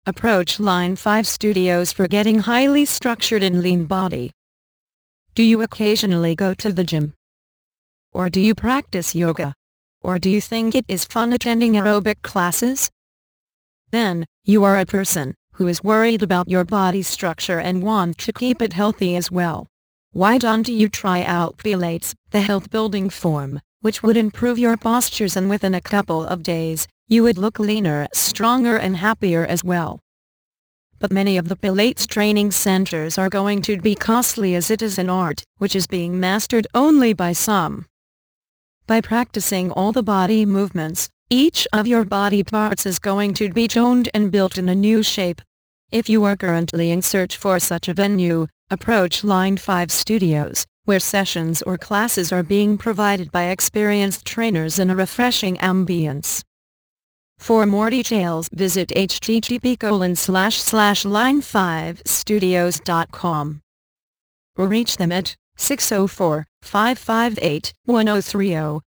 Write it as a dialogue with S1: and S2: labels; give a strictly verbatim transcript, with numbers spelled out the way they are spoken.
S1: Approach Line five Studios for getting highly structured and lean body. Do you occasionally go to the gym? Or do you practice yoga? Or do you think it is fun attending aerobic classes? Then, you are a person who is worried about your body structure and want to keep it healthy as well. Why don't you try out Pilates, the health-building form, which would improve your postures, and within a couple of days, you would look leaner, stronger and happier as well. But many of the Pilates training centers are going to be costly, as it is an art which is being mastered only by some. By practicing all the body movements, each of your body parts is going to be toned and built in a new shape. If you are currently in search for such a venue, approach Line five Studios, where sessions or classes are being provided by experienced trainers in a refreshing ambience. For more details, visit h t t p colon slash slash line five studios dot com or reach them at six oh four, five five eight, one oh three oh.